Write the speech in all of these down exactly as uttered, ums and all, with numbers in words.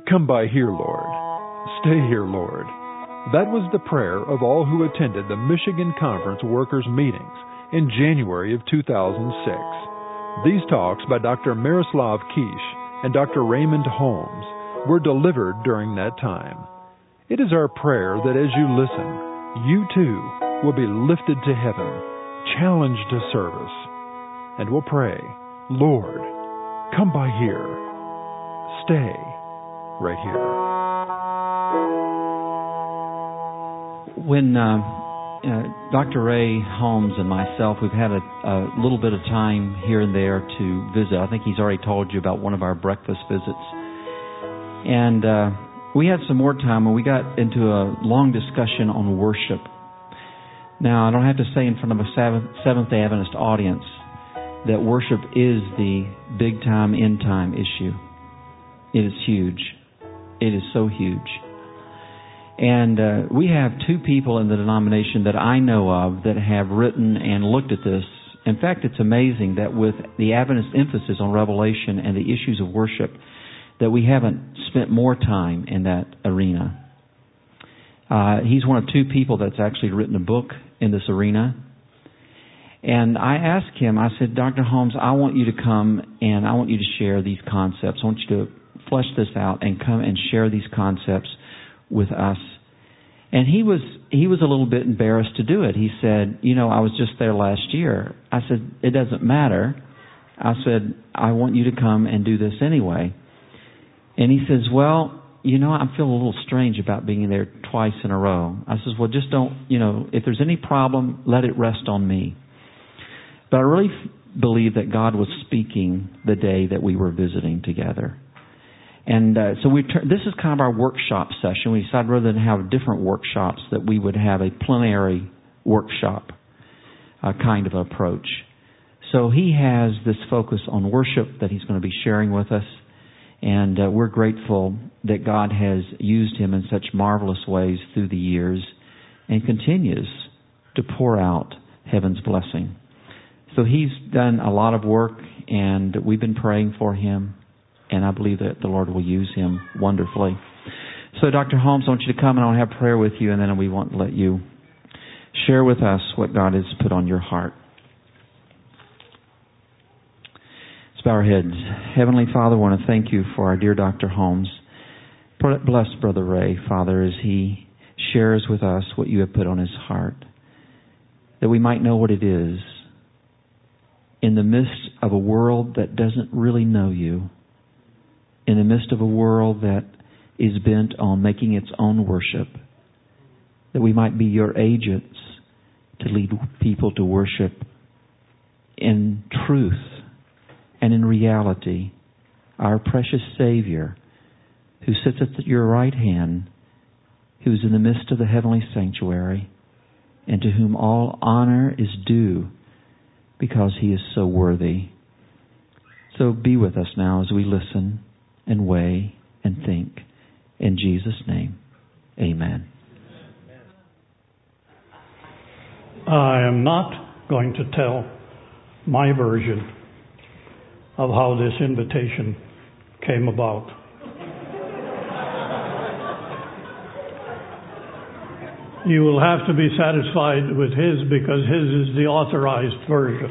Come by here, Lord. Stay here, Lord. That was the prayer of all who attended the Michigan Conference Workers Meetings in January of two thousand six. These talks by Doctor Miroslav Kish and Doctor Raymond Holmes were delivered during that time. It is our prayer that as you listen, you too will be lifted to heaven, challenged to service, and will pray, Lord, come by here. Stay right here. When uh, uh, Doctor Ray Holmes and myself, we've had a, a little bit of time here and there to visit. I think he's already told you about one of our breakfast visits. And uh, we had some more time when we got into a long discussion on worship. Now, I don't have to say in front of a Seventh-day Adventist audience that worship is the big-time, end-time issue. It is huge. It is so huge. And uh, we have two people in the denomination that I know of that have written and looked at this. In fact, it's amazing that with the Adventist emphasis on Revelation and the issues of worship, that we haven't spent more time in that arena. Uh, he's one of two people that's actually written a book in this arena. And I asked him, I said, Doctor Holmes, I want you to come and I want you to share these concepts. I want you to flesh this out and come and share these concepts with us. And he was he was a little bit embarrassed to do it. He said, you know, I was just there last year. I said, it doesn't matter. I said, I want you to come and do this anyway. And he says, well, you know, I feel a little strange about being there twice in a row. I says, well, just don't, you know, if there's any problem, let it rest on me. But I really f- believe that God was speaking the day that we were visiting together. And uh, so we tur- this is kind of our workshop session. We decided rather than have different workshops that we would have a plenary workshop uh, kind of approach. So he has this focus on worship that he's going to be sharing with us. And uh, we're grateful that God has used him in such marvelous ways through the years and continues to pour out heaven's blessing. So he's done a lot of work, and we've been praying for him, and I believe that the Lord will use him wonderfully. So Doctor Holmes, I want you to come and I want to have prayer with you, and then we want to let you share with us what God has put on your heart. Let's bow our heads. Heavenly Father, I want to thank you for our dear Doctor Holmes. Bless Brother Ray, Father, as he shares with us what you have put on his heart, that we might know what it is in the midst of a world that doesn't really know you, in the midst of a world that is bent on making its own worship, that we might be your agents to lead people to worship in truth and in reality, our precious Savior, who sits at your right hand, who is in the midst of the heavenly sanctuary, and to whom all honor is due because he is so worthy. So be with us now as we listen and weigh and think. In Jesus' name, amen. I am not going to tell my version of how this invitation came about. You will have to be satisfied with his, because his is the authorized version.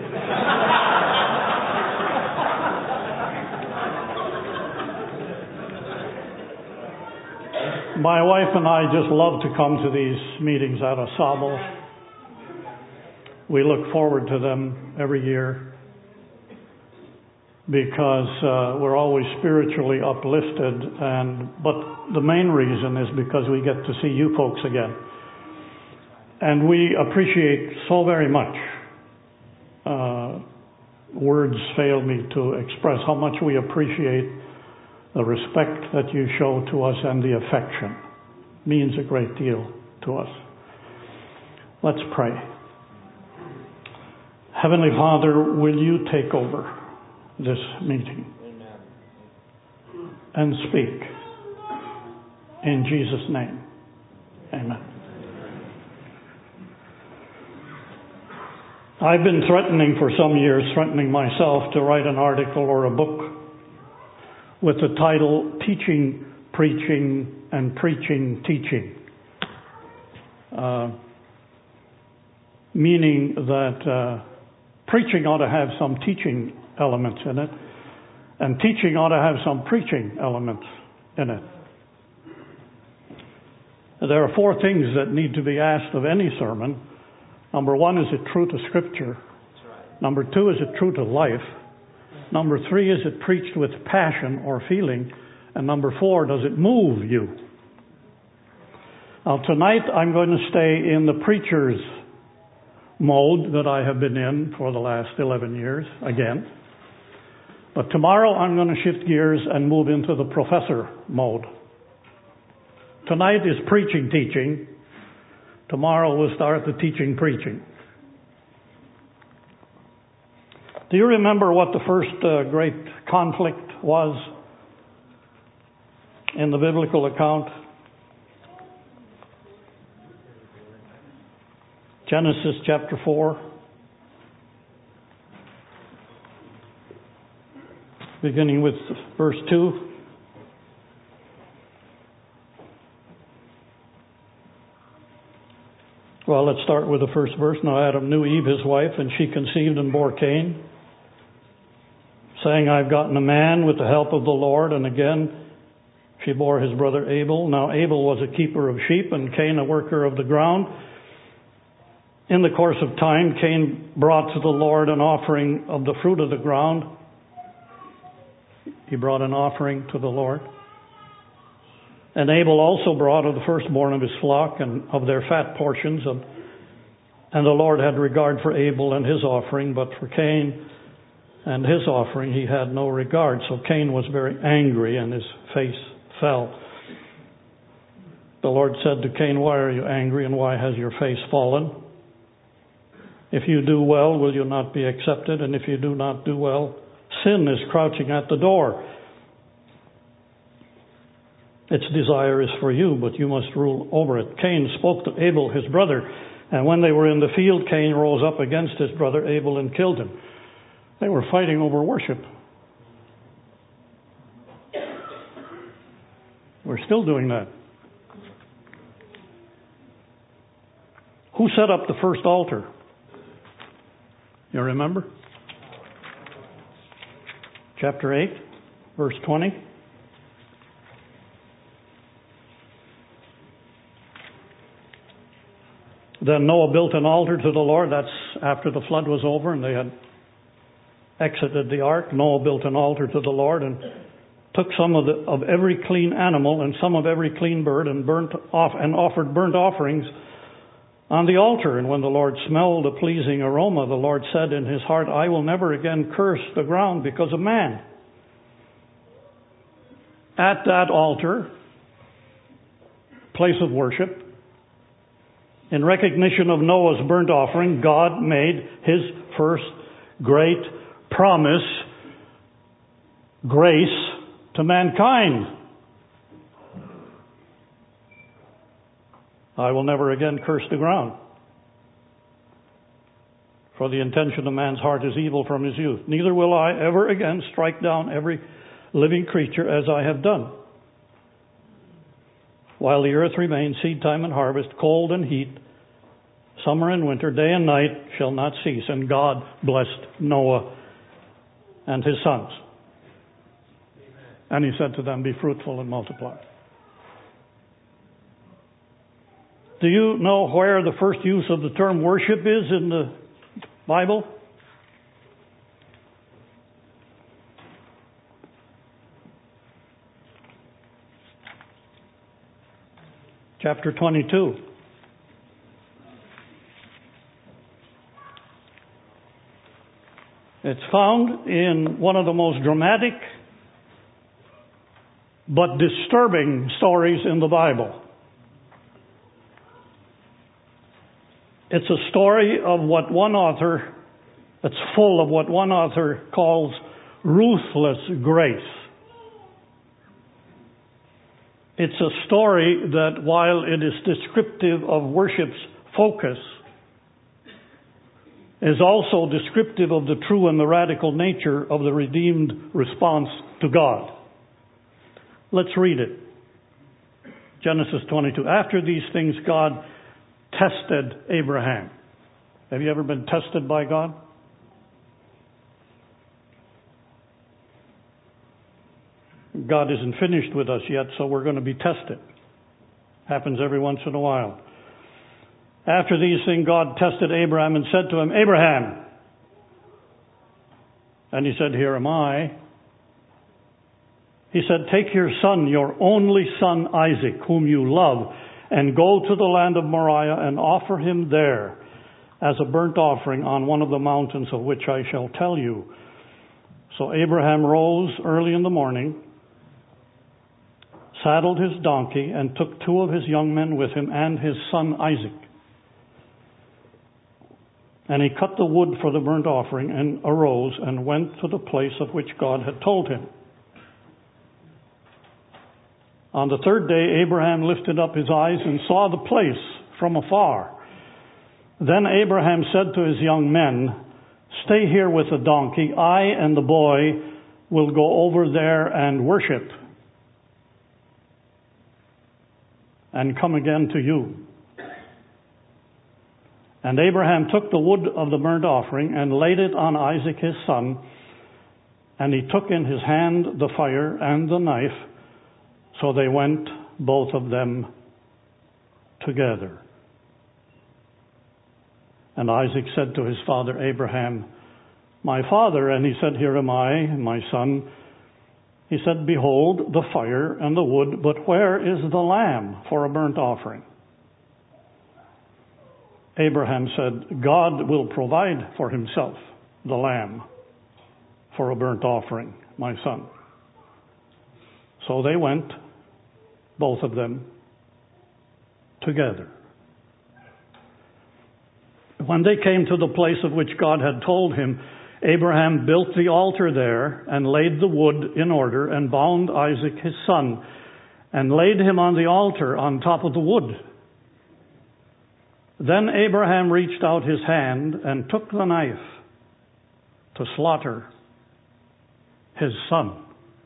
My wife and I just love to come to these meetings at Asabo. We look forward to them every year because uh, we're always spiritually uplifted, and but the main reason is because we get to see you folks again. And we appreciate so very much. Uh, words fail me to express how much we appreciate the respect that you show to us, and the affection means a great deal to us. Let's pray. Heavenly Father, will you take over this meeting? Amen. And speak. In Jesus' name. Amen. I've been threatening for some years, threatening myself to write an article or a book with the title, Teaching preaching, and preaching, teaching. Uh, meaning that uh, preaching ought to have some teaching elements in it, and teaching ought to have some preaching elements in it. There are four things that need to be asked of any sermon. Number one, is it true to Scripture? Number two, is it true to life? Number three, is it preached with passion or feeling? And number four, does it move you? Now tonight I'm going to stay in the preacher's mode that I have been in for the last eleven years again. But tomorrow I'm going to shift gears and move into the professor mode. Tonight is preaching, teaching. Tomorrow we'll start the teaching, preaching. Do you remember what the first uh, great conflict was in the biblical account? Genesis chapter four. Beginning with verse two. Well, let's start with the first verse. Now Adam knew Eve, his wife, and she conceived and bore Cain, saying, I've gotten a man with the help of the Lord. And again, she bore his brother Abel. Now Abel was a keeper of sheep, and Cain a worker of the ground. In the course of time, Cain brought to the Lord an offering of the fruit of the ground. He brought an offering to the Lord. And Abel also brought of the firstborn of his flock and of their fat portions. And, and the Lord had regard for Abel and his offering, but for Cain and his offering he had no regard. So Cain was very angry, and his face fell. The Lord said to Cain, why are you angry, and why has your face fallen? If you do well, will you not be accepted? And if you do not do well, sin is crouching at the door. Its desire is for you, but you must rule over it. Cain spoke to Abel, his brother, and when they were in the field, Cain rose up against his brother Abel and killed him. They were fighting over worship. We're still doing that. Who set up the first altar? You remember? Chapter eight, verse twenty. Then Noah built an altar to the Lord. That's after the flood was over and they had exited the ark. Noah built an altar to the Lord and took some of the of every clean animal and some of every clean bird and burnt off and offered burnt offerings on the altar. And when the Lord smelled a pleasing aroma, the Lord said in his heart, I will never again curse the ground because of man. At that altar, place of worship, in recognition of Noah's burnt offering, God made his first great promise, grace to mankind. I will never again curse the ground. For the intention of man's heart is evil from his youth. Neither will I ever again strike down every living creature as I have done. While the earth remains, seed time and harvest, cold and heat, summer and winter, day and night shall not cease. And God blessed Noah and his sons. And he said to them, be fruitful and multiply. Do you know where the first use of the term worship is in the Bible? Chapter twenty-two. It's found in one of the most dramatic but disturbing stories in the Bible. It's a story of what one author, it's full of what one author calls ruthless grace. It's a story that, while it is descriptive of worship's focus, is also descriptive of the true and the radical nature of the redeemed response to God. Let's read it. Genesis twenty-two. After these things, God tested Abraham. Have you ever been tested by God? God isn't finished with us yet, so we're going to be tested. Happens every once in a while. After these things, God tested Abraham and said to him, Abraham. And he said, Here am I. He said, Take your son, your only son Isaac, whom you love, and go to the land of Moriah and offer him there as a burnt offering on one of the mountains of which I shall tell you. So Abraham rose early in the morning, saddled his donkey, and took two of his young men with him and his son Isaac. And he cut the wood for the burnt offering and arose and went to the place of which God had told him. On the third day, Abraham lifted up his eyes and saw the place from afar. Then Abraham said to his young men, Stay here with the donkey. I and the boy will go over there and worship, and come again to you. And Abraham took the wood of the burnt offering and laid it on Isaac his son, and he took in his hand the fire and the knife. So they went, both of them, together. And Isaac said to his father Abraham, My father. And he said, Here am I, my son. He said, Behold, the fire and the wood, but where is the lamb for a burnt offering? Abraham said, God will provide for himself the lamb for a burnt offering, my son. So they went, both of them, together. When they came to the place of which God had told him, Abraham built the altar there and laid the wood in order and bound Isaac his son and laid him on the altar on top of the wood. Then Abraham reached out his hand and took the knife to slaughter his son.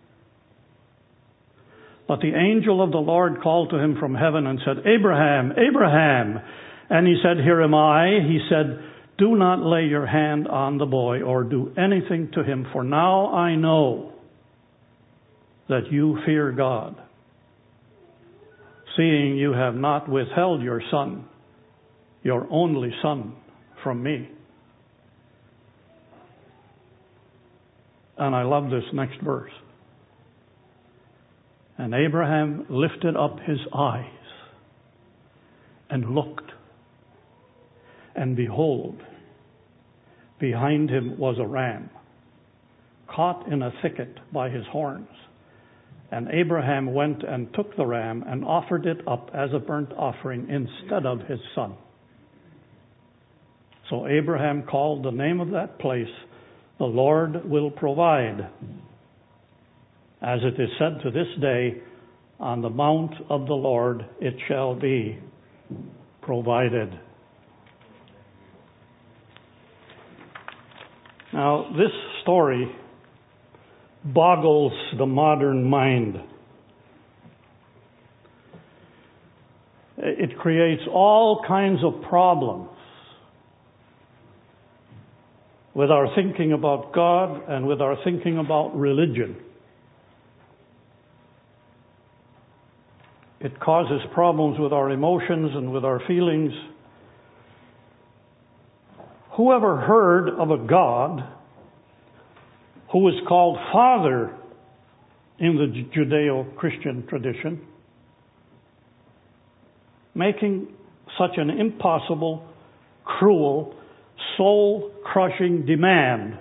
But the angel of the Lord called to him from heaven and said, Abraham, Abraham. And he said, Here am I. He said, Do not lay your hand on the boy or do anything to him, for now I know that you fear God, seeing you have not withheld your son, your only son, from me. And I love this next verse. And Abraham lifted up his eyes and looked, and behold, behind him was a ram, caught in a thicket by his horns. And Abraham went and took the ram and offered it up as a burnt offering instead of his son. So Abraham called the name of that place, The Lord Will Provide. As it is said to this day, On the mount of the Lord it shall be provided. Now, this story boggles the modern mind. It creates all kinds of problems with our thinking about God and with our thinking about religion. It causes problems with our emotions and with our feelings. Whoever heard of a God who is called Father in the Judeo-Christian tradition, making such an impossible, cruel, soul-crushing demand?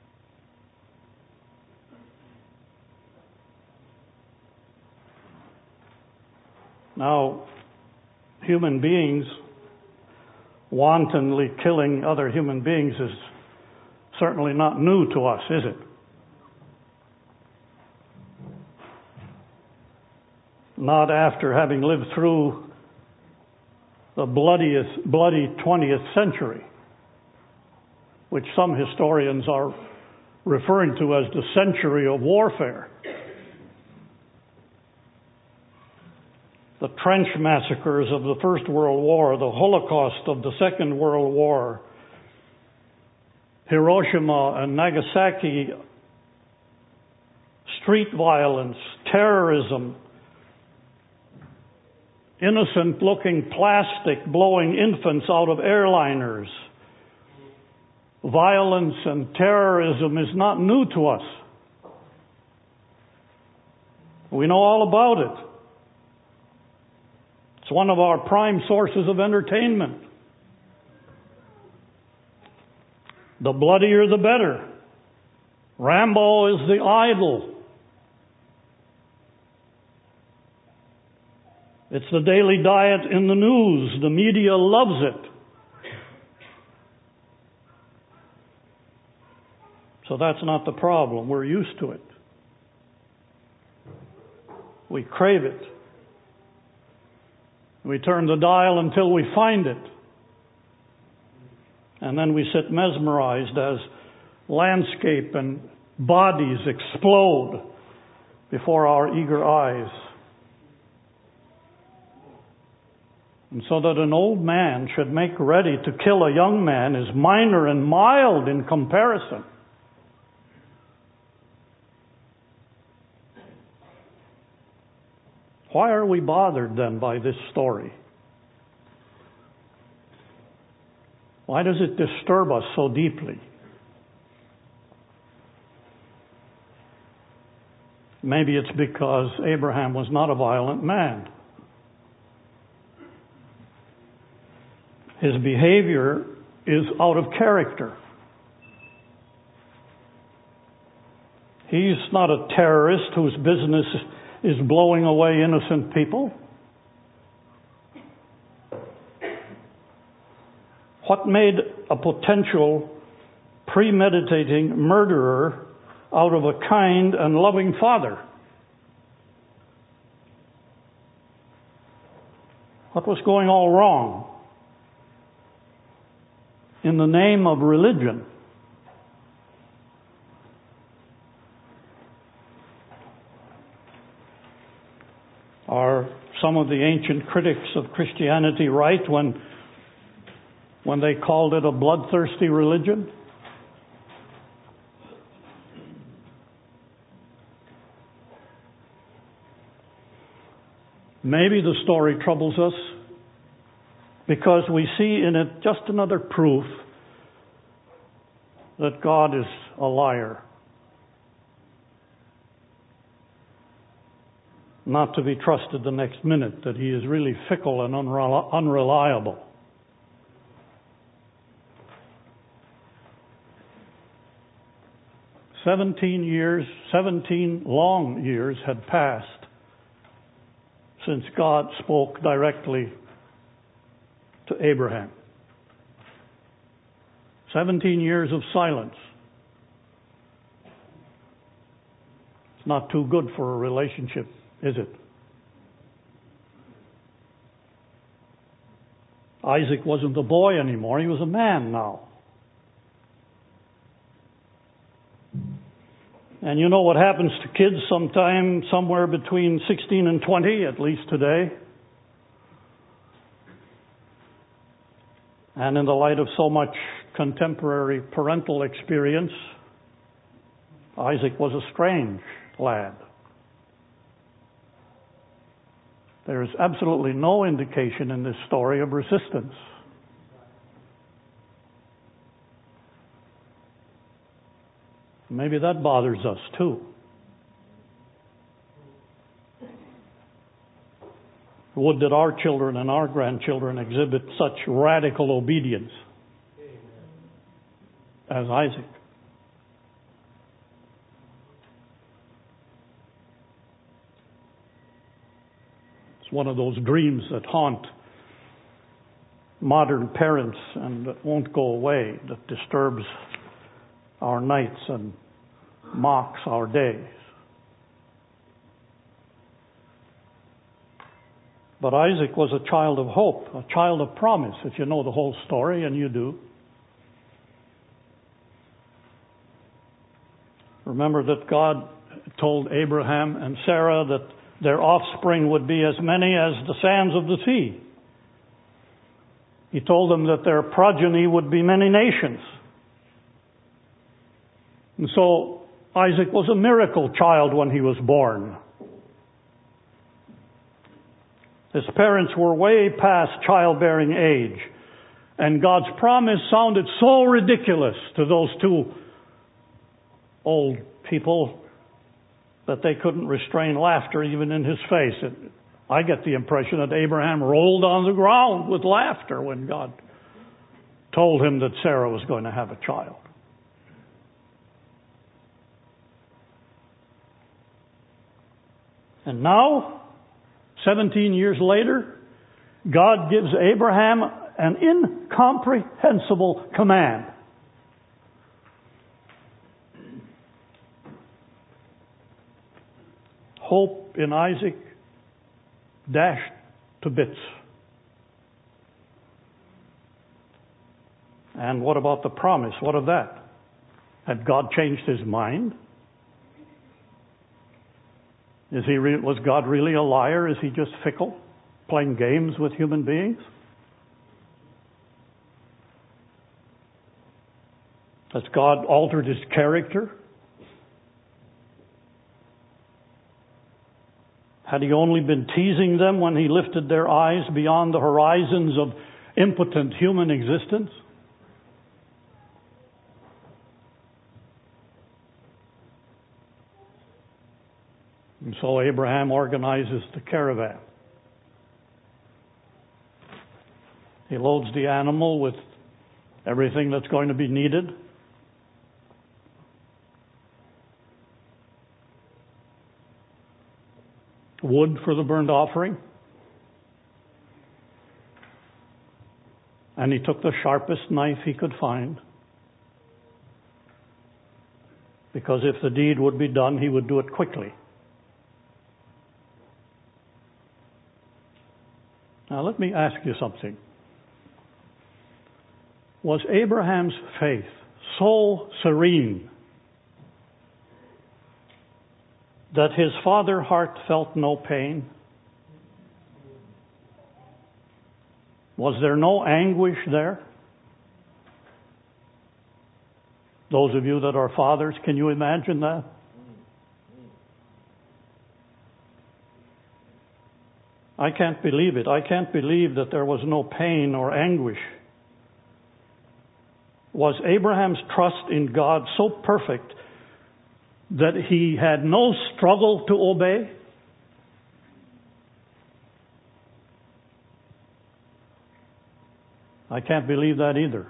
Now, human beings wantonly killing other human beings is certainly not new to us, is it? Not after having lived through the bloodiest, bloody twentieth century, which some historians are referring to as the century of warfare. the trench massacres of the First World War, the Holocaust of the Second World War, Hiroshima and Nagasaki, street violence, terrorism, innocent-looking plastic blowing infants out of airliners. Violence and terrorism is not new to us. We know all about it. It's one of our prime sources of entertainment. The bloodier the better. Rambo is the idol. It's the daily diet in the news. The media loves it. So that's not the problem. We're used to it. We crave it. We turn the dial until we find it. And then we sit mesmerized as landscape and bodies explode before our eager eyes. And so that an old man should make ready to kill a young man is minor and mild in comparison. Why are we bothered then by this story? Why does it disturb us so deeply? Maybe it's because Abraham was not a violent man. His behavior is out of character. He's not a terrorist whose business is blowing away innocent people. What made a potential premeditating murderer out of a kind and loving father? What was going all wrong? In the name of religion, are some of the ancient critics of Christianity right when, when they called it a bloodthirsty religion? Maybe the story troubles us because we see in it just another proof that God is a liar. Not to be trusted the next minute, that He is really fickle and unreli- unreliable. Seventeen years, seventeen long years had passed since God spoke directly to Abraham. Seventeen years of silence. It's not too good for a relationship, is it? Isaac wasn't a boy anymore. He was a man now. And you know what happens to kids sometime somewhere between sixteen and twenty, at least today. And in the light of so much contemporary parental experience, Isaac was a strange lad. There is absolutely no indication in this story of resistance. Maybe that bothers us too. Would that our children and our grandchildren exhibit such radical obedience as Isaac. It's one of those dreams that haunt modern parents and that won't go away, that disturbs our nights and mocks our days. But Isaac was a child of hope, a child of promise, if you know the whole story, and you do. Remember that God told Abraham and Sarah that their offspring would be as many as the sands of the sea. He told them that their progeny would be many nations. And so Isaac was a miracle child when he was born. His parents were way past childbearing age. And God's promise sounded so ridiculous to those two old people that they couldn't restrain laughter even in his face. It, I get the impression that Abraham rolled on the ground with laughter when God told him that Sarah was going to have a child. And now, seventeen years later, God gives Abraham an incomprehensible command. Hope in Isaac dashed to bits. And what about the promise? What of that? Had God changed his mind? Is he re- was God really a liar? Is he just fickle, playing games with human beings? Has God altered his character? Had he only been teasing them when he lifted their eyes beyond the horizons of impotent human existence? And so Abraham organizes the caravan. He loads the animal with everything that's going to be needed. Wood for the burnt offering. And he took the sharpest knife he could find. Because if the deed would be done, he would do it quickly. Now let me ask you something. Was Abraham's faith so serene that his father heart felt no pain? Was there no anguish there? Those of you that are fathers, can you imagine that? I can't believe it. I can't believe that there was no pain or anguish. Was Abraham's trust in God so perfect that he had no struggle to obey? I can't believe that either.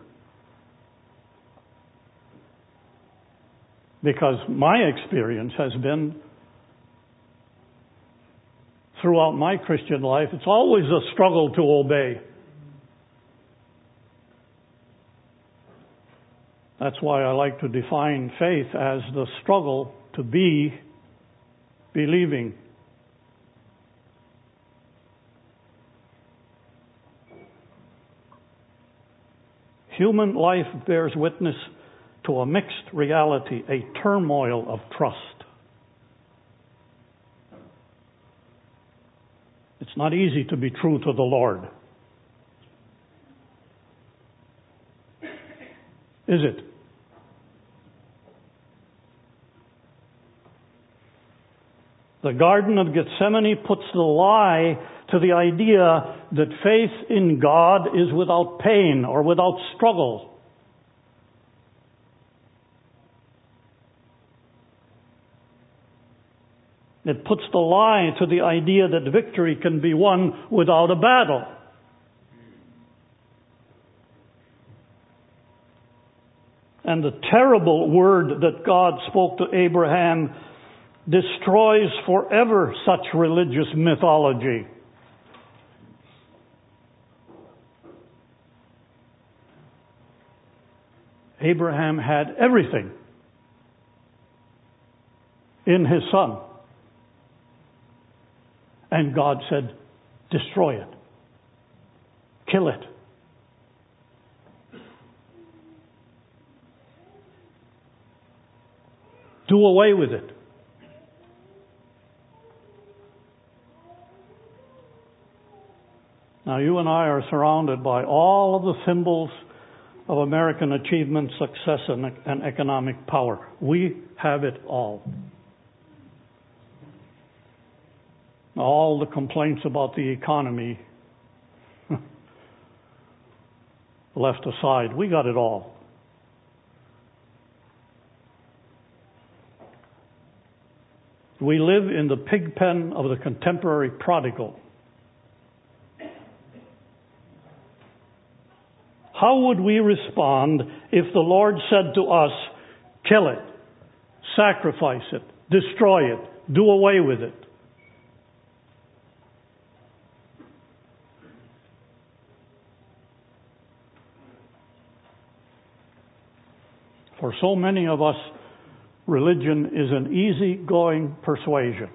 Because my experience has been, throughout my Christian life, it's always a struggle to obey. That's why I like to define faith as the struggle to be believing. Human life bears witness to a mixed reality, a turmoil of trust. It's not easy to be true to the Lord. Is it? The Garden of Gethsemane puts the lie to the idea that faith in God is without pain or without struggle. It puts the lie to the idea that victory can be won without a battle. And the terrible word that God spoke to Abraham destroys forever such religious mythology. Abraham had everything in his son. And God said, destroy it. Kill it. Do away with it. Now, you and I are surrounded by all of the symbols of American achievement, success, and, and economic power. We have it all. All the complaints about the economy left aside, we got it all. We live in the pig pen of the contemporary prodigal. How would we respond if the Lord said to us, kill it, sacrifice it, destroy it, do away with it? For so many of us, religion is an easy-going persuasion.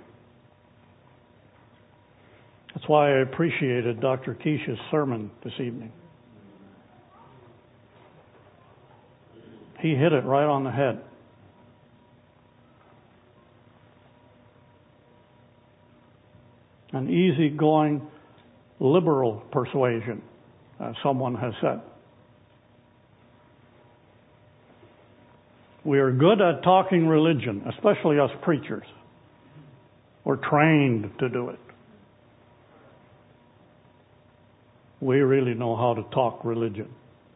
That's why I appreciated Doctor Keish's sermon this evening. He hit it right on the head. An easy-going liberal persuasion, as someone has said. We are good at talking religion, especially us preachers. We're trained to do it. We really know how to talk religion.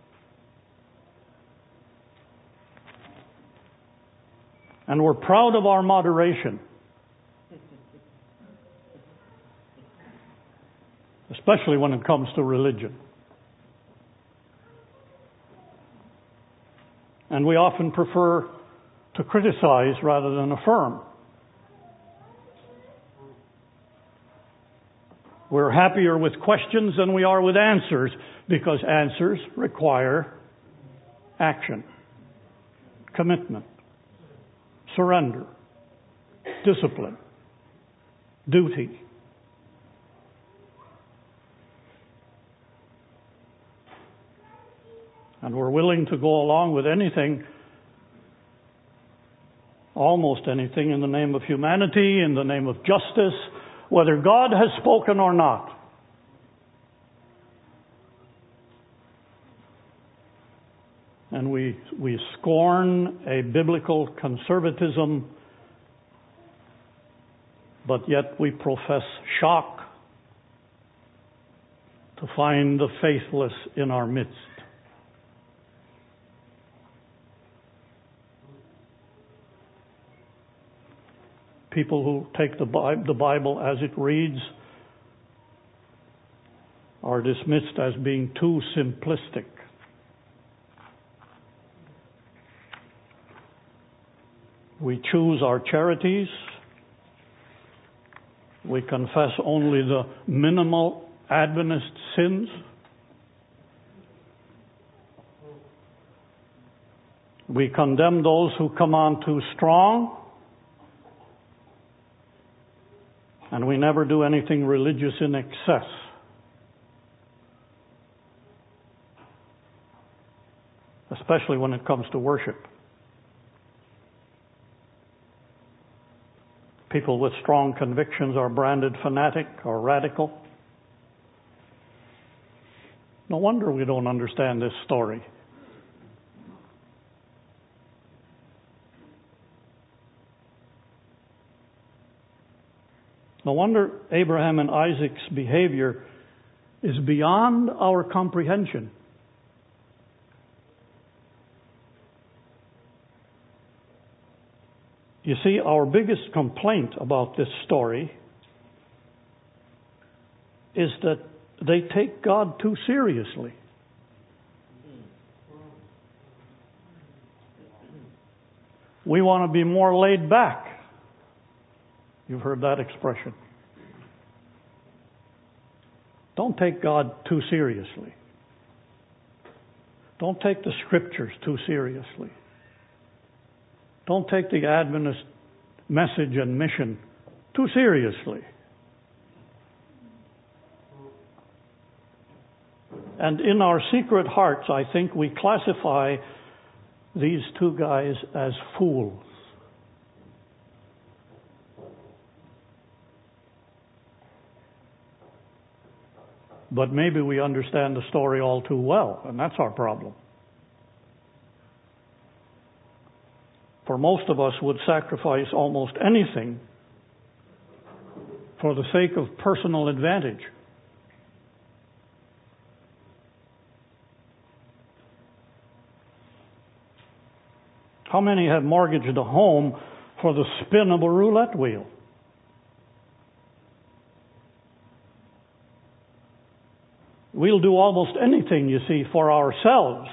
And we're proud of our moderation. Especially when it comes to religion. And we often prefer to criticize rather than affirm. We're happier with questions than we are with answers, because answers require action, commitment, surrender, discipline, duty. And we're willing to go along with anything, almost anything, in the name of humanity, in the name of justice, whether God has spoken or not. And we, we scorn a biblical conservatism, but yet we profess shock to find the faithless in our midst. People who take the Bible as it reads are dismissed as being too simplistic. We choose our charities. We confess only the minimal Adventist sins. We condemn those who come on too strong. And we never do anything religious in excess. Especially when it comes to worship. People with strong convictions are branded fanatic or radical. No wonder we don't understand this story. No wonder Abraham and Isaac's behavior is beyond our comprehension. You see, our biggest complaint about this story is that they take God too seriously. We want to be more laid back. You've heard that expression. Don't take God too seriously. Don't take the Scriptures too seriously. Don't take the Adventist message and mission too seriously. And in our secret hearts, I think we classify these two guys as fools. but maybe we understand the story all too well, and that's our problem. For most of us would sacrifice almost anything for the sake of personal advantage. How many have mortgaged a home for the spin of a roulette wheel? We'll do almost anything, you see, for ourselves.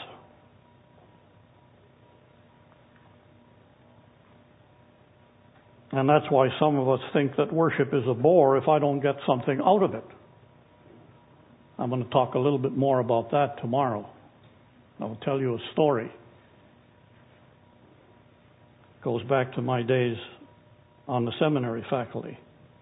And that's why some of us think that worship is a bore if I don't get something out of it. I'm going to talk a little bit more about that tomorrow. I'll tell you a story. It goes back to my days on the seminary faculty.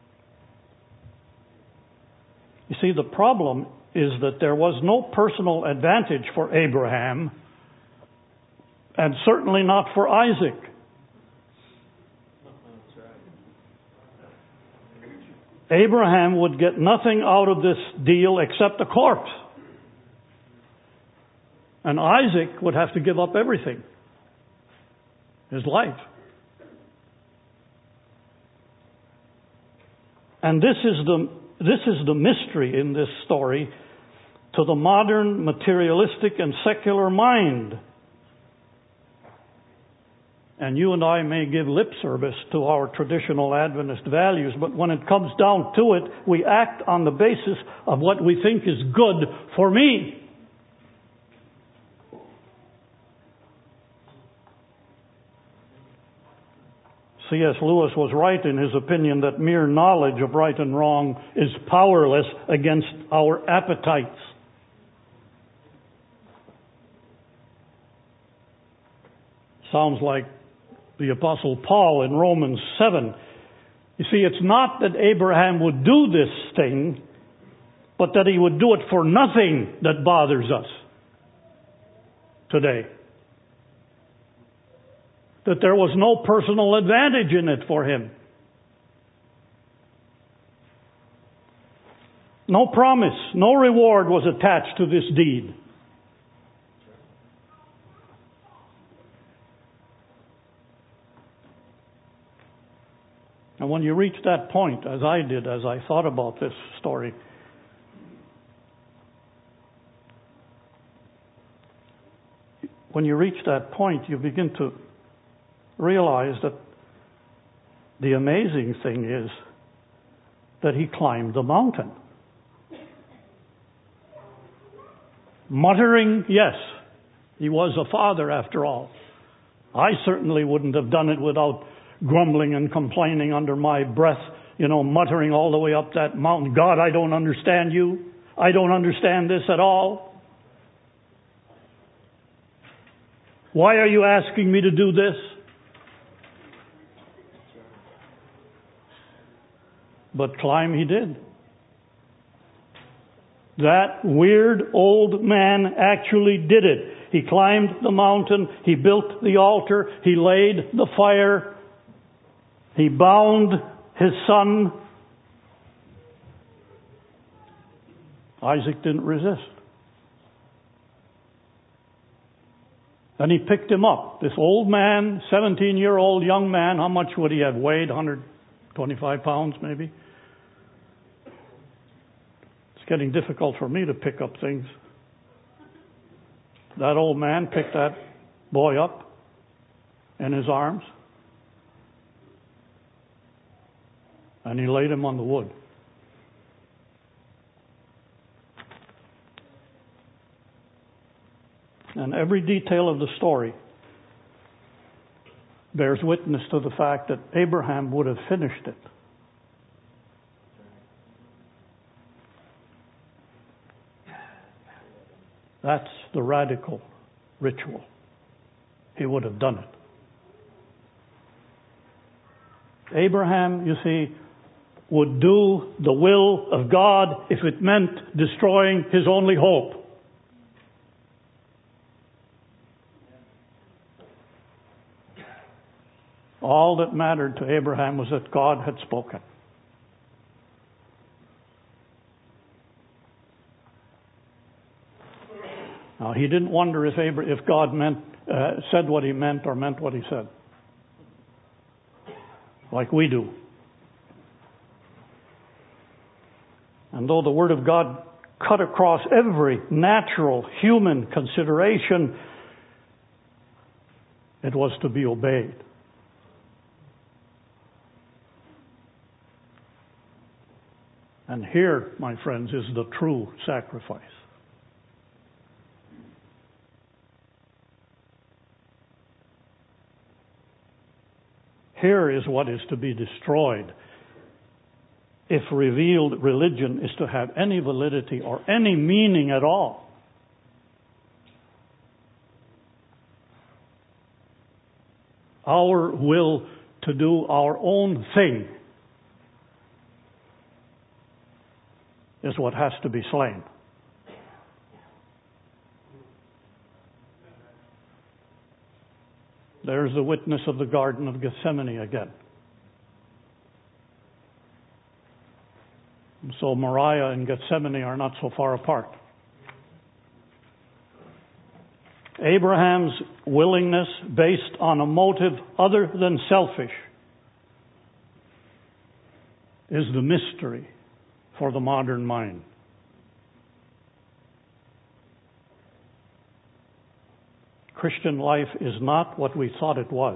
You see, the problem is that there was no personal advantage for Abraham, and certainly not for Isaac. Abraham would get nothing out of this deal except a corpse. And Isaac would have to give up everything. His life. And this is the this is the mystery in this story to the modern materialistic and secular mind. And you and I may give lip service to our traditional Adventist values, but when it comes down to it, we act on the basis of what we think is good for me. C S Lewis was right in his opinion that mere knowledge of right and wrong is powerless against our appetites. Sounds like the Apostle Paul in Romans seven. You see, it's not that Abraham would do this thing, but that he would do it for nothing that bothers us today. That there was no personal advantage in it for him. No promise, no reward was attached to this deed. And when you reach that point, as I did, as I thought about this story, when you reach that point, you begin to realize that the amazing thing is that he climbed the mountain. Muttering, yes, he was a father after all. I certainly wouldn't have done it without grumbling and complaining under my breath, you know, muttering all the way up that mountain. God, I don't understand you. I don't understand this at all. Why are you asking me to do this? But climb he did. That weird old man actually did it. He climbed the mountain. He built the altar. He laid the fire. He bound his son. Isaac didn't resist. And he picked him up. This old man, seventeen-year-old young man, how much would he have weighed? one hundred twenty-five pounds maybe? It's getting difficult for me to pick up things. That old man picked that boy up in his arms. And he laid him on the wood. And every detail of the story bears witness to the fact that Abraham would have finished it. That's the radical ritual. He would have done it. Abraham, you see, would do the will of God if it meant destroying his only hope. All that mattered to Abraham was that God had spoken. Now, he didn't wonder if Abra- if God meant uh, said what he meant or meant what he said, like we do. And though the Word of God cut across every natural human consideration, it was to be obeyed. And here, my friends, is the true sacrifice. Here is what is to be destroyed if revealed religion is to have any validity or any meaning at all. Our will to do our own thing is what has to be slain. There's the witness of the Garden of Gethsemane again. And so Moriah and Gethsemane are not so far apart. Abraham's willingness based on a motive other than selfish is the mystery for the modern mind. Christian life is not what we thought it was.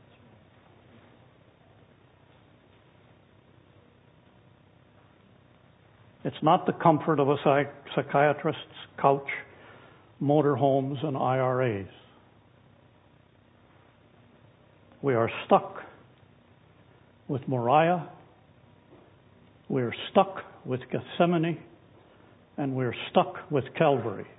It's not the comfort of a psych- psychiatrist's couch, motorhomes, and I R As. We are stuck with Moriah, we're stuck with Gethsemane, and we're stuck with Calvary.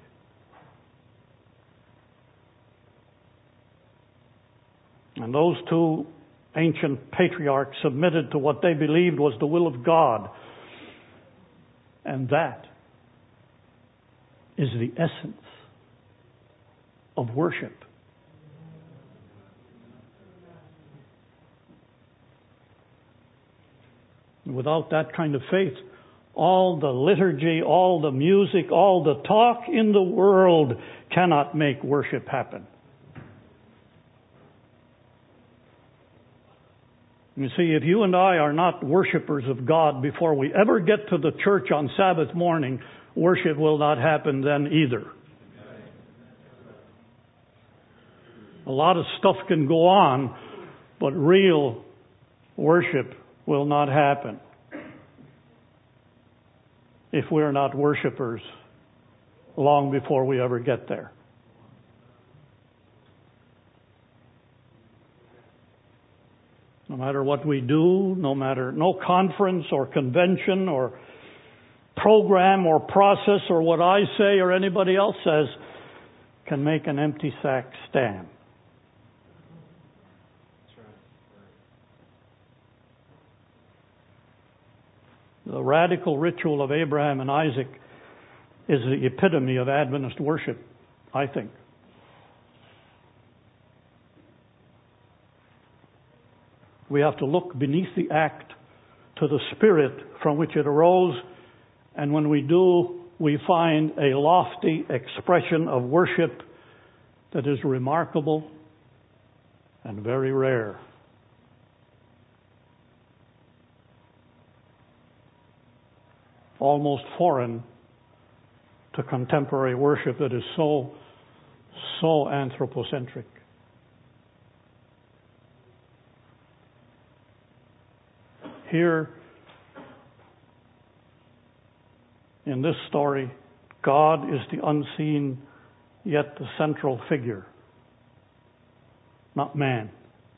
And those two ancient patriarchs submitted to what they believed was the will of God. And that is the essence of worship. Without that kind of faith, all the liturgy, all the music, all the talk in the world cannot make worship happen. You see, if you and I are not worshipers of God before we ever get to the church on Sabbath morning, worship will not happen then either. A lot of stuff can go on, but real worship will not happen if we're not worshipers long before we ever get there. No matter what we do, no matter, no conference or convention or program or process or what I say or anybody else says can make an empty sack stand. The radical ritual of Abraham and Isaac is the epitome of Adventist worship, I think. We have to look beneath the act to the spirit from which it arose, and when we do, we find a lofty expression of worship that is remarkable and very rare. Almost foreign to contemporary worship that is so, so anthropocentric. Here, in this story, God is the unseen, yet the central figure, not man.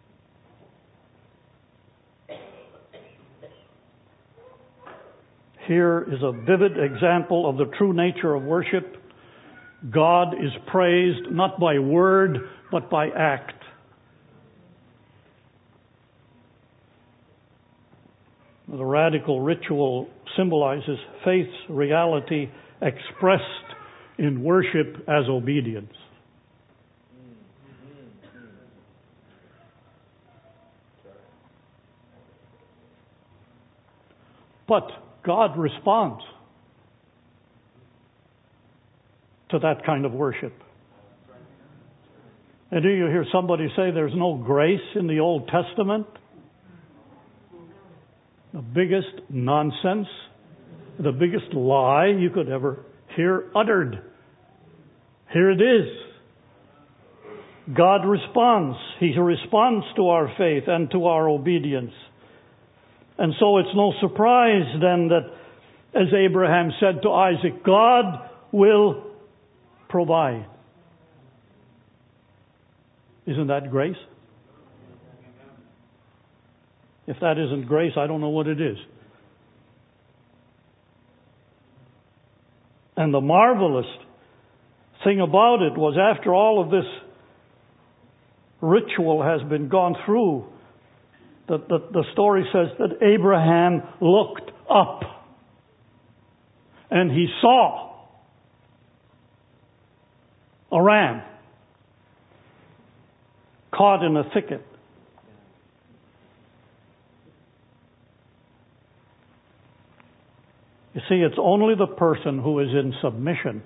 Here is a vivid example of the true nature of worship. God is praised not by word, but by act. The radical ritual symbolizes faith's reality expressed in worship as obedience. But God responds. to that kind of worship. And do you hear somebody say there's no grace in the Old Testament? The biggest nonsense, the biggest lie you could ever hear uttered. Here it is. God responds. He responds to our faith and to our obedience. And so it's no surprise then that, as Abraham said to Isaac, God will provide. Isn't that grace? If that isn't grace, I don't know what it is. And the marvelous thing about it was, after all of this ritual has been gone through, the, the, the story says that Abraham looked up and he saw a ram caught in a thicket. You see, it's only the person who is in submission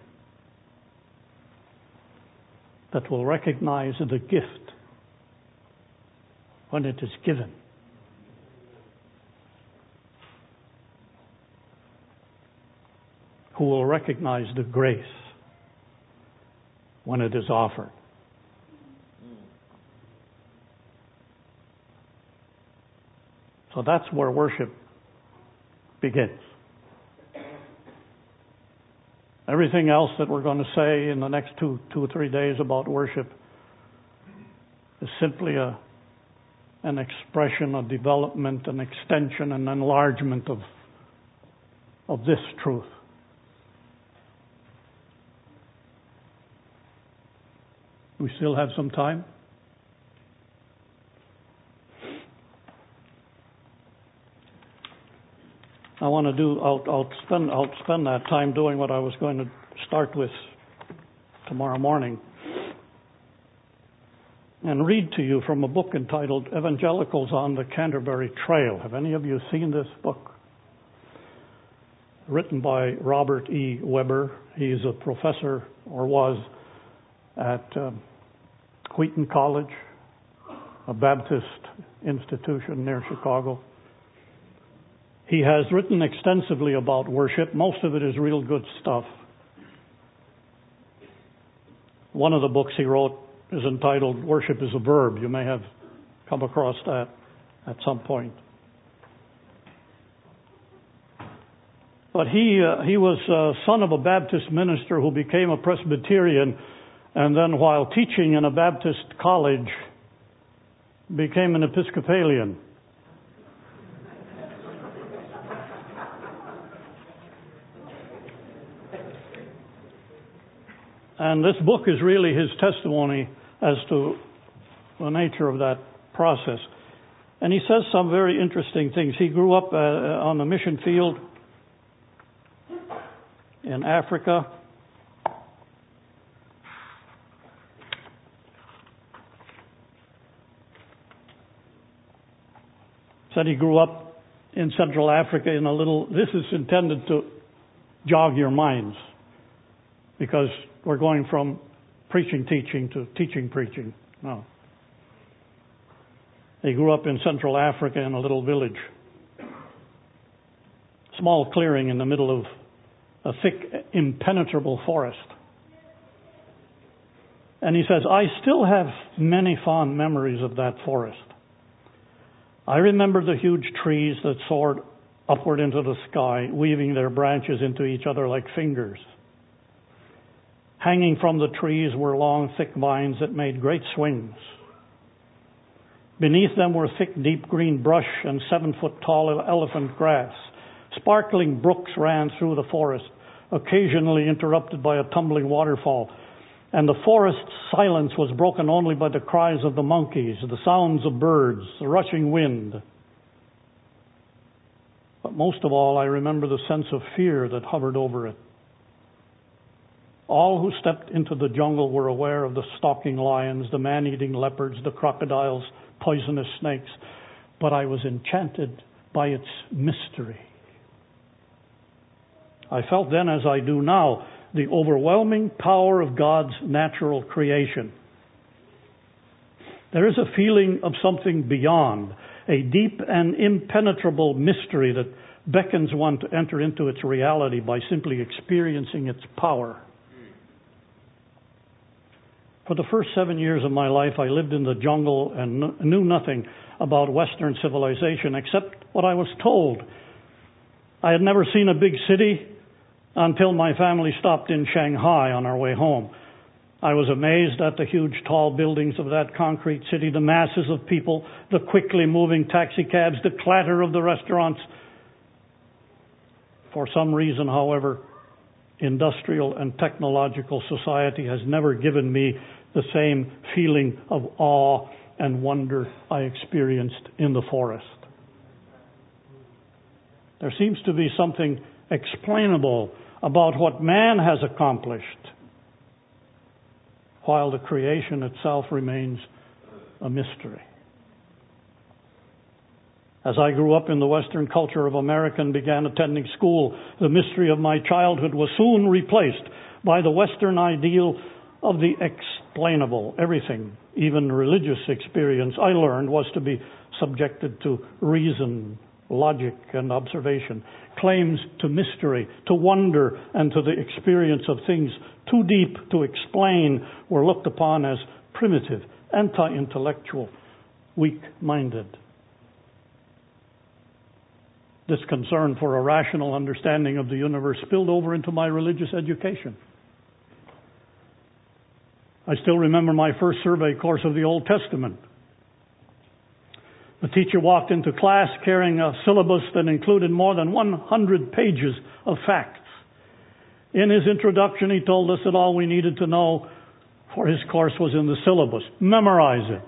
that will recognize the gift when it is given. Who will recognize the grace when it is offered. So that's where worship begins. Everything else that we're going to say in the next two, two or three days about worship is simply a, an expression, a development, an extension, an enlargement of, of this truth. We still have some time? I want to do, I'll, I'll spend, I'll spend that time doing what I was going to start with tomorrow morning. And read to you from a book entitled Evangelicals on the Canterbury Trail. Have any of you seen this book? Written by Robert E. Weber. He's a professor, or was, at uh, Wheaton College, a Baptist institution near Chicago. He has written extensively about worship. Most of it is real good stuff. One of the books he wrote is entitled Worship is a Verb. You may have come across that at some point. But he uh, he was uh, son of a Baptist minister who became a Presbyterian, and then while teaching in a Baptist college became an Episcopalian. And this book is really his testimony as to the nature of that process. And he says some very interesting things. He grew up uh, on the mission field in Africa. Said he grew up in Central Africa in a little... This is intended to jog your minds, because we're going from preaching, teaching to teaching, preaching. No. He grew up in Central Africa in a little village. Small clearing in the middle of a thick, impenetrable forest. And he says, I still have many fond memories of that forest. I remember the huge trees that soared upward into the sky, weaving their branches into each other like fingers. Hanging from the trees were long, thick vines that made great swings. Beneath them were thick, deep green brush and seven-foot-tall elephant grass. Sparkling brooks ran through the forest, occasionally interrupted by a tumbling waterfall. And the forest's silence was broken only by the cries of the monkeys, the sounds of birds, the rushing wind. But most of all, I remember the sense of fear that hovered over it. All who stepped into the jungle were aware of the stalking lions, the man-eating leopards, the crocodiles, poisonous snakes, but I was enchanted by its mystery. I felt then, as I do now, the overwhelming power of God's natural creation. There is a feeling of something beyond, a deep and impenetrable mystery that beckons one to enter into its reality by simply experiencing its power. For the first seven years of my life, I lived in the jungle and knew nothing about Western civilization except what I was told. I had never seen a big city until my family stopped in Shanghai on our way home. I was amazed at the huge tall buildings of that concrete city, the masses of people, the quickly moving taxi cabs, the clatter of the restaurants. For some reason, however, industrial and technological society has never given me the same feeling of awe and wonder I experienced in the forest. There seems to be something explainable about what man has accomplished, while the creation itself remains a mystery. As I grew up in the Western culture of America and began attending school, the mystery of my childhood was soon replaced by the Western ideal of the explainable. Everything, even religious experience, I learned was to be subjected to reason, logic, and observation. Claims to mystery, to wonder, and to the experience of things too deep to explain were looked upon as primitive, anti-intellectual, weak-minded. This concern for a rational understanding of the universe spilled over into my religious education. I still remember my first survey course of the Old Testament. The teacher walked into class carrying a syllabus that included more than one hundred pages of facts. In his introduction, he told us that all we needed to know for his course was in the syllabus. Memorize it.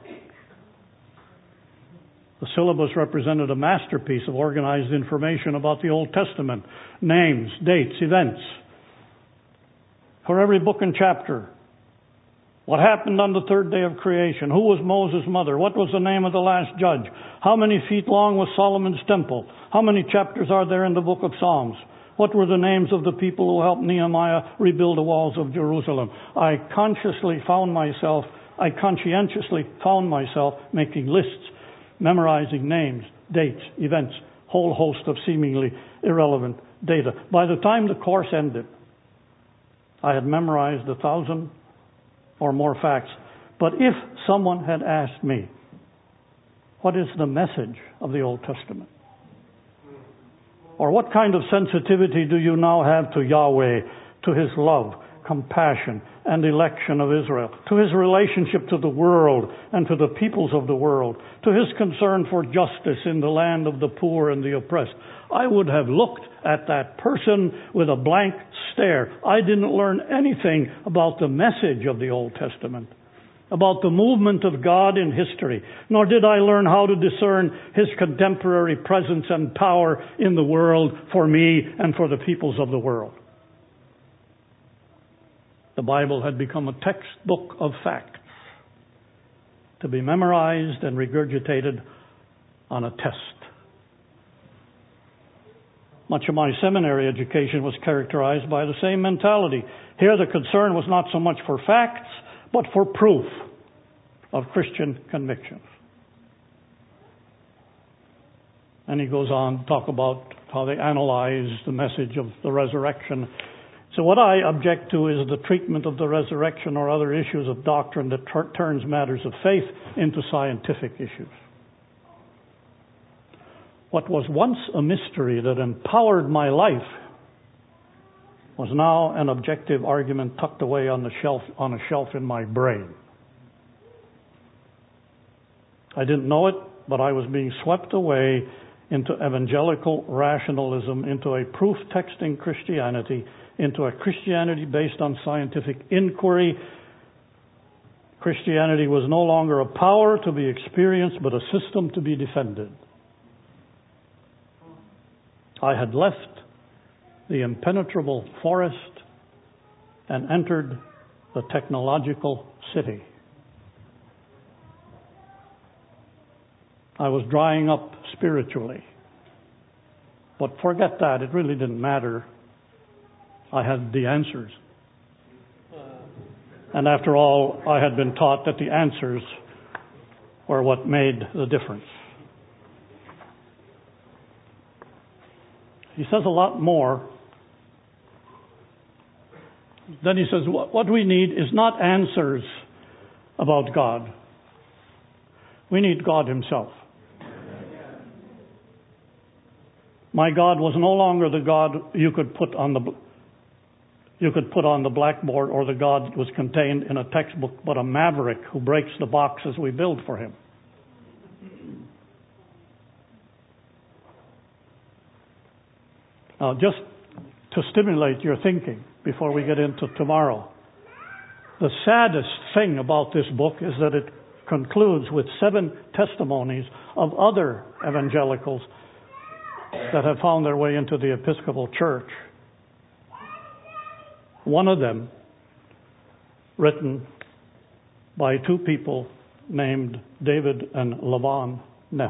The syllabus represented a masterpiece of organized information about the Old Testament. Names, dates, events. For every book and chapter. What happened on the third day of creation? Who was Moses' mother? What was the name of the last judge? How many feet long was Solomon's temple? How many chapters are there in the book of Psalms? What were the names of the people who helped Nehemiah rebuild the walls of Jerusalem? I consciously found myself, I conscientiously found myself making lists, memorizing names, dates, events, whole host of seemingly irrelevant data. By the time the course ended, I had memorized a thousand or more facts. But if someone had asked me, what is the message of the Old Testament? Or what kind of sensitivity do you now have to Yahweh, to His love, compassion, and election of Israel, to His relationship to the world and to the peoples of the world, to His concern for justice in the land of the poor and the oppressed? I would have looked at that person with a blank stare. I didn't learn anything about the message of the Old Testament, about the movement of God in history, nor did I learn how to discern His contemporary presence and power in the world for me and for the peoples of the world. The Bible had become a textbook of facts to be memorized and regurgitated on a test. Much of my seminary education was characterized by the same mentality. Here the concern was not so much for facts, but for proof of Christian convictions. And he goes on to talk about how they analyze the message of the resurrection. So what I object to is the treatment of the resurrection or other issues of doctrine that tur- turns matters of faith into scientific issues. What was once a mystery that empowered my life was now an objective argument tucked away on the shelf, on a shelf in my brain. I didn't know it, but I was being swept away into evangelical rationalism, into a proof-texting Christianity, into a Christianity based on scientific inquiry. Christianity was no longer a power to be experienced, but a system to be defended. I had left the impenetrable forest and entered the technological city. I was drying up spiritually. But forget that, it really didn't matter. I had the answers And after all, I had been taught that the answers were what made the difference. He says a lot more. Then he says, what we need is not answers about God. We need God Himself. My God was no longer the God you could put on the you could put on the blackboard, or the God that was contained in a textbook, but a maverick who breaks the boxes we build for Him. Now, just to stimulate your thinking before we get into tomorrow, the saddest thing about this book is that it concludes with seven testimonies of other evangelicals that have found their way into the Episcopal Church. One of them written by two people named David and Laban Neff.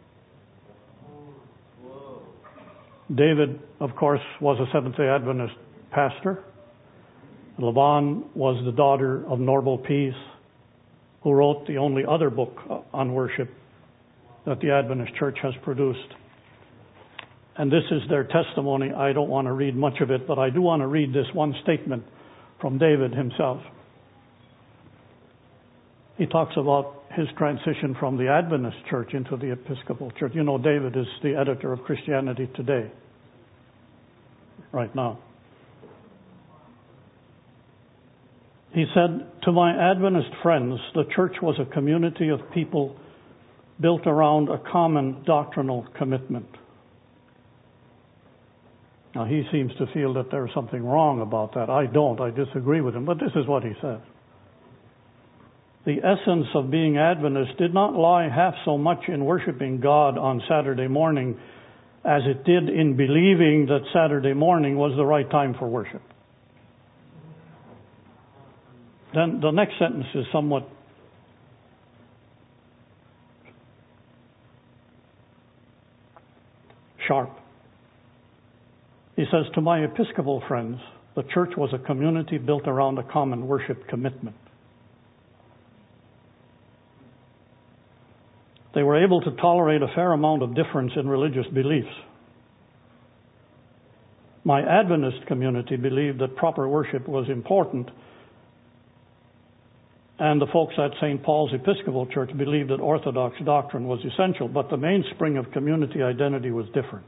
David, of course, was a Seventh-day Adventist pastor. Laban was the daughter of Norval Pease, who wrote the only other book on worship that the Adventist Church has produced. And this is their testimony. I don't want to read much of it, but I do want to read this one statement from David himself. He talks about his transition from the Adventist Church into the Episcopal Church. You know, David is the editor of Christianity Today, right now. He said, "To my Adventist friends, the church was a community of people built around a common doctrinal commitment." Now, he seems to feel that there's something wrong about that. I don't. I disagree with him. But this is what he says. The essence of being Adventist did not lie half so much in worshiping God on Saturday morning as it did in believing that Saturday morning was the right time for worship. Then the next sentence is somewhat sharp. He says, "To my Episcopal friends, the church was a community built around a common worship commitment. They were able to tolerate a fair amount of difference in religious beliefs. My Adventist community believed that proper worship was important, and the folks at Saint Paul's Episcopal Church believed that Orthodox doctrine was essential, but the mainspring of community identity was different."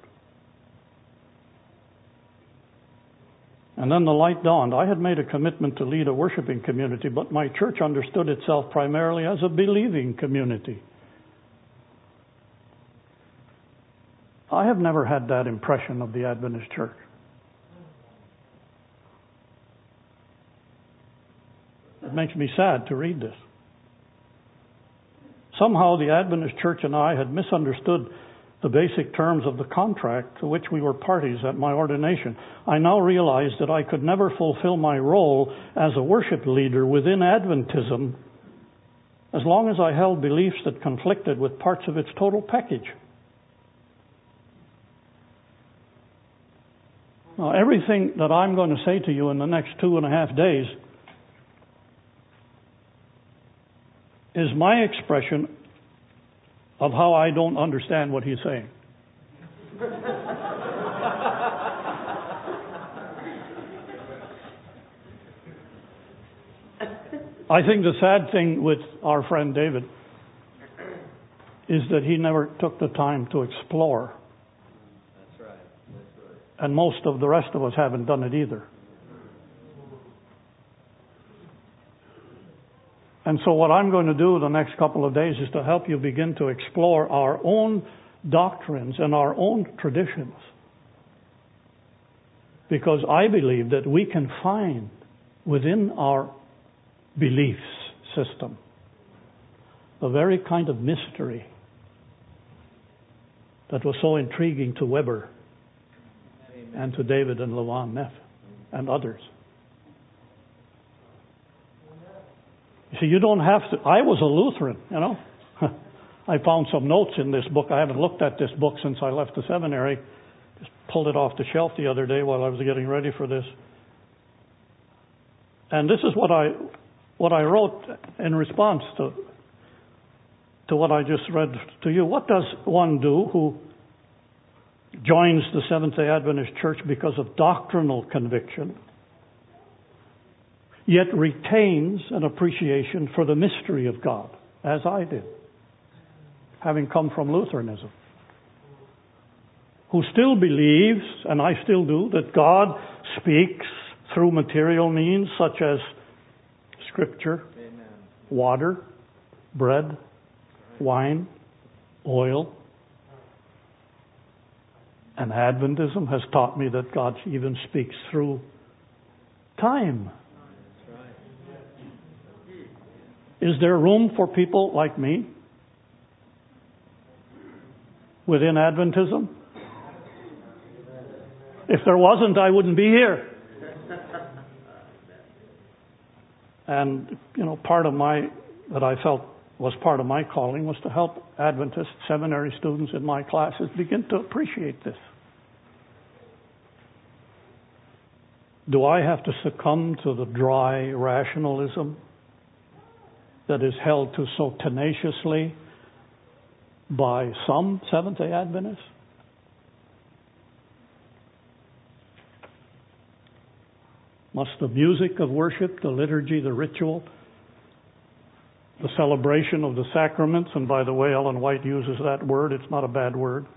And then the light dawned. I had made a commitment to lead a worshiping community, but my church understood itself primarily as a believing community. I have never had that impression of the Adventist Church. It makes me sad to read this. Somehow the Adventist Church and I had misunderstood the basic terms of the contract to which we were parties at my ordination. I now realize that I could never fulfill my role as a worship leader within Adventism as long as I held beliefs that conflicted with parts of its total package. Now, everything that I'm going to say to you in the next two and a half days is my expression of how I don't understand what he's saying. I think the sad thing with our friend David is that he never took the time to explore. That's right. That's right. And most of the rest of us haven't done it either. And so what I'm going to do the next couple of days is to help you begin to explore our own doctrines and our own traditions. Because I believe that we can find within our beliefs system the very kind of mystery that was so intriguing to Weber and to David and Laban Neff and others. You see, you don't have to. I was a Lutheran, you know. I found some notes in this book. I haven't looked at this book since I left the seminary. Just pulled it off the shelf the other day while I was getting ready for this. And this is what I what I wrote in response to, to what I just read to you. What does one do who joins the Seventh-day Adventist Church because of doctrinal conviction, yet retains an appreciation for the mystery of God, as I did, having come from Lutheranism? Who still believes, and I still do, that God speaks through material means such as Scripture, Amen. Water, bread, wine, oil. And Adventism has taught me that God even speaks through time. Is there room for people like me within Adventism? If there wasn't, I wouldn't be here. And, you know, part of my, that I felt was part of my calling was to help Adventist seminary students in my classes begin to appreciate this. Do I have to succumb to the dry rationalism that is held to so tenaciously by some Seventh-day Adventists? Must the music of worship, the liturgy, the ritual, the celebration of the sacraments, and by the way, Ellen White uses that word, it's not a bad word.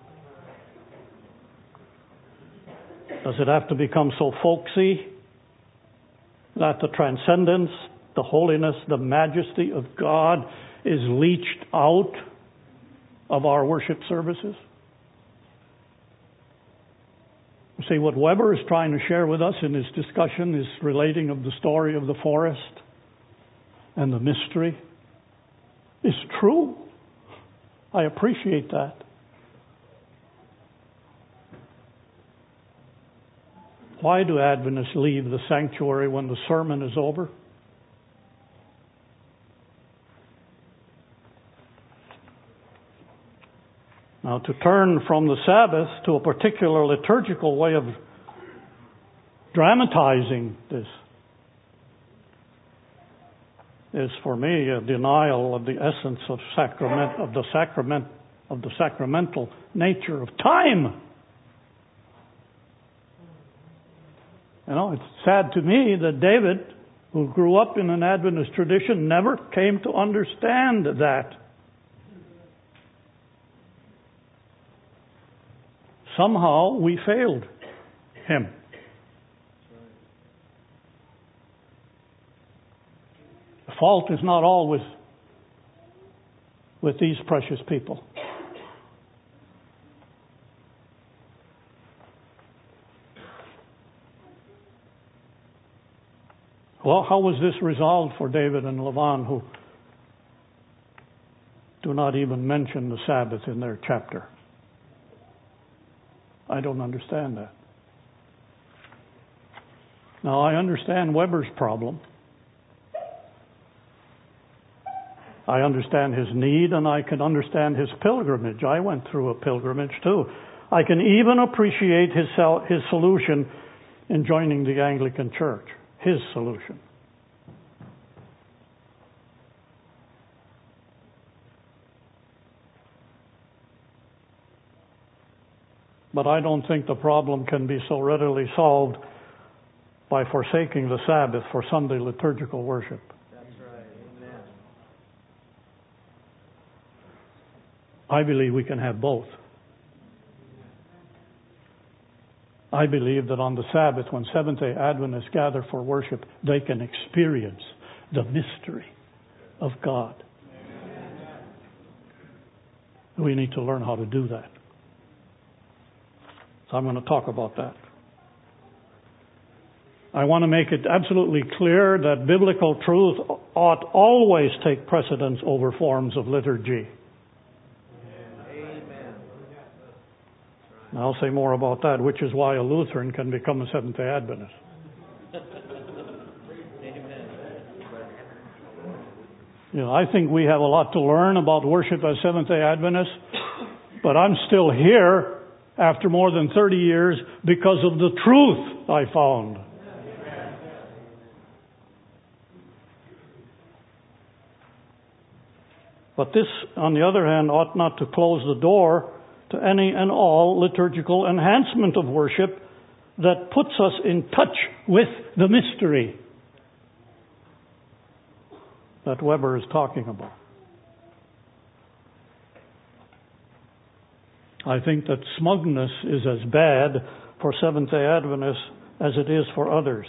Does it have to become so folksy that the transcendence, the holiness, the majesty of God is leached out of our worship services? You see, what Weber is trying to share with us in his discussion is relating of the story of the forest and the mystery is true. I appreciate that. Why do Adventists leave the sanctuary when the sermon is over? Now, to turn from the Sabbath to a particular liturgical way of dramatizing this is, for me, a denial of the essence of sacrament, of the sacrament, of the sacramental nature of time. You know, it's sad to me that David, who grew up in an Adventist tradition, never came to understand that. Somehow we failed him. The fault is not always with these precious people. Well, how was this resolved for David and Lavan, who do not even mention the Sabbath in their chapter? I don't understand that. Now, I understand Weber's problem. I understand his need, and I can understand his pilgrimage. I went through a pilgrimage too. I can even appreciate his his solution in joining the Anglican Church. His solution. But I don't think the problem can be so readily solved by forsaking the Sabbath for Sunday liturgical worship. That's right. Amen. I believe we can have both. I believe that on the Sabbath, when Seventh-day Adventists gather for worship, they can experience the mystery of God. Amen. We need to learn how to do that. So I'm going to talk about that. I want to make it absolutely clear that biblical truth ought always take precedence over forms of liturgy. Amen. And I'll say more about that, which is why a Lutheran can become a Seventh-day Adventist. You know, I think we have a lot to learn about worship as Seventh-day Adventists, but I'm still here after more than thirty years because of the truth I found. But this, on the other hand, ought not to close the door to any and all liturgical enhancement of worship that puts us in touch with the mystery that Weber is talking about. I think that smugness is as bad for Seventh-day Adventists as it is for others.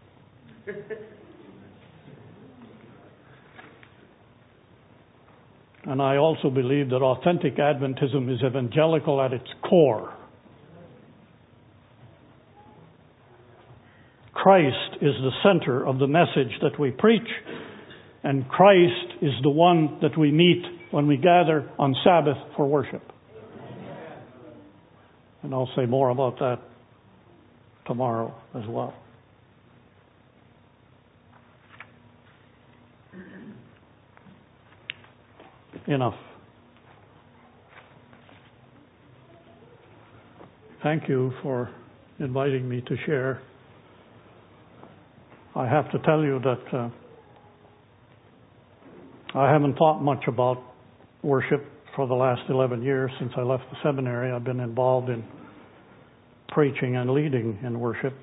And I also believe that authentic Adventism is evangelical at its core. Christ is the center of the message that we preach, and Christ is the one that we meet when we gather on Sabbath for worship. And I'll say more about that tomorrow as well. Enough. Thank you for inviting me to share. I have to tell you that uh, I haven't thought much about worship for the last eleven years since I left the seminary. I've been involved in preaching and leading in worship.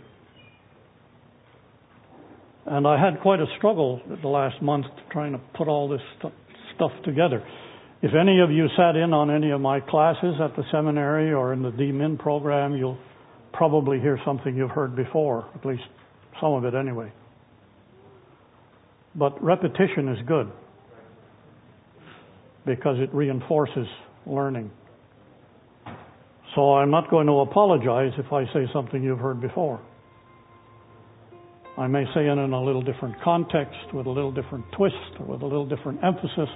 And I had quite a struggle the last month trying to put all this st- stuff together. If any of you sat in on any of my classes at the seminary or in the D Min program, you'll probably hear something you've heard before, at least some of it anyway. But repetition is good because it reinforces learning. So I'm not going to apologize if I say something you've heard before. I may say it in a little different context, with a little different twist, or with a little different emphasis.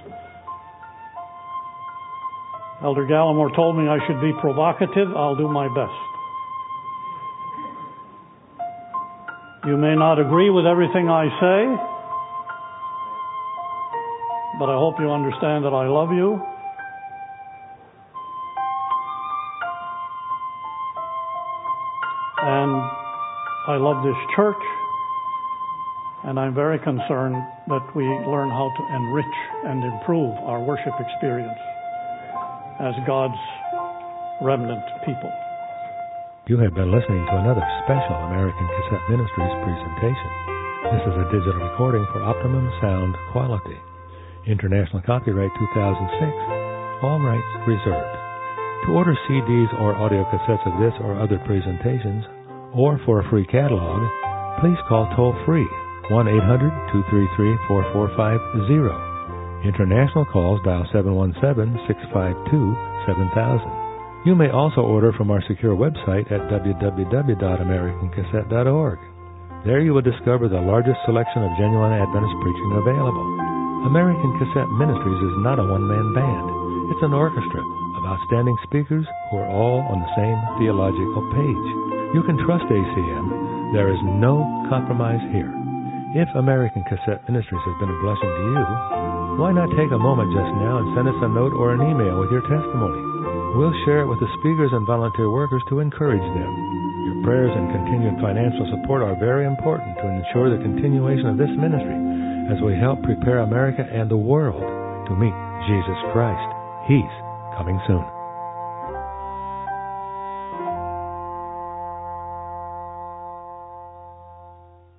Elder Gallimore told me I should be provocative. I'll do my best. You may not agree with everything I say, but I hope you understand that I love you. And I love this church. And I'm very concerned that we learn how to enrich and improve our worship experience as God's remnant people. You have been listening to another special American Cassette Ministries presentation. This is a digital recording for optimum sound quality. International copyright two thousand six. All rights reserved. To order C Ds or audio cassettes of this or other presentations, or for a free catalog, please call toll-free one eight hundred two three three four four five zero. International calls dial seven one seven six five two seven thousand. You may also order from our secure website at w w w dot american cassette dot org. There you will discover the largest selection of genuine Adventist preaching available. American Cassette Ministries is not a one-man band. It's an orchestra of outstanding speakers who are all on the same theological page. You can trust A C M. There is no compromise here. If American Cassette Ministries has been a blessing to you, why not take a moment just now and send us a note or an email with your testimony? We'll share it with the speakers and volunteer workers to encourage them. Your prayers and continued financial support are very important to ensure the continuation of this ministry as we help prepare America and the world to meet Jesus Christ. He's coming soon.